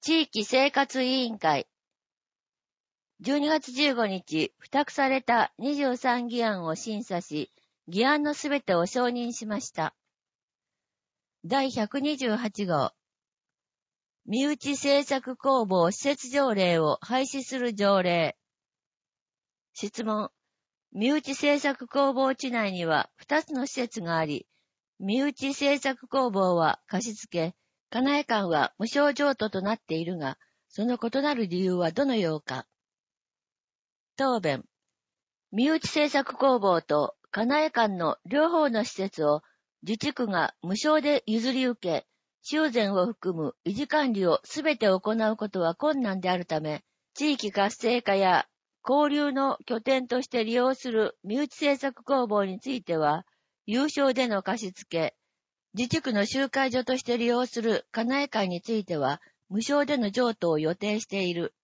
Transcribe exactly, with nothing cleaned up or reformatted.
地域生活委員会。じゅうにがつじゅうごにち、付託されたにじゅうさん議案を審査し、議案のすべてを承認しました。だいひゃくにじゅうはち号。身内政策公募施設条例を廃止する条例。質問。身内政策公募地内にはふたつの施設があり、身内政策公募は貸し付け、かなえ館は無償譲渡となっているが、その異なる理由はどのようか。答弁。身内政策公募とかなえ館の両方の施設を自治区が無償で譲り受け、修繕を含む維持管理をすべて行うことは困難であるため、地域活性化や交流の拠点として利用する身内政策公募については、有償での貸し付け、自治区の集会所として利用するかなえ館については、無償での譲渡を予定している。